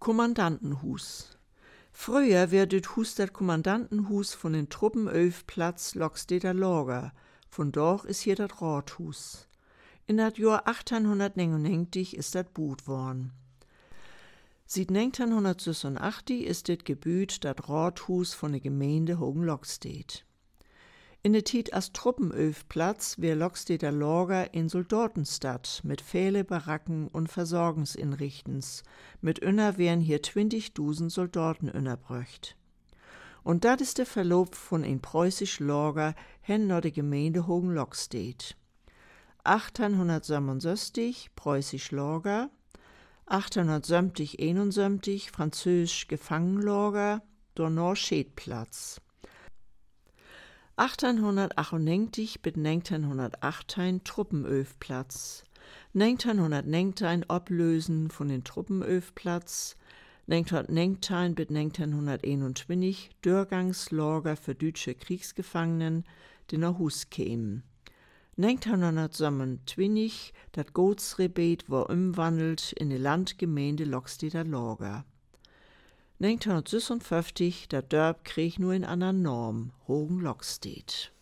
Kommandantenhus. Früher wär dit Hus dat Kommandantenhus von den Truppenöfplatz Loksteder Lager. Von dort is hier dat Rathus. In dat Jahr 1899 ist dat buut worn. Seit 1986 ist dit Gebüt dat Rathus von der Gemeinde Hohenlockstedt. In der Tijd als Truppenöfplatz wär Loksteder Lager in Soldatenstadt mit viele Baracken und Versorgungsinrichtens. Mit inner wären hier 20.000 Soldaten innerbröcht. Und dat ist der Verlauf von ein preußisch Lager hen nach der Gemeinde Hohenlockstedt. 1867 preußisch Lager, 1870-71 französisch Gefangenlager, danach Schädplatz. 1898 bis 1918 Truppenöfplatz, 1919 Ablösen von den Truppenöfplatz, 1919 bis 1921 Durchgangslager für deutsche Kriegsgefangenen, die nach Hus kämen. 1927 dat Gotsrebet war umwandelt in die Landgemeinde Loksteder Lager. 1956 dat Dörp krieg nur in einer Norm, Hohenlockstedt.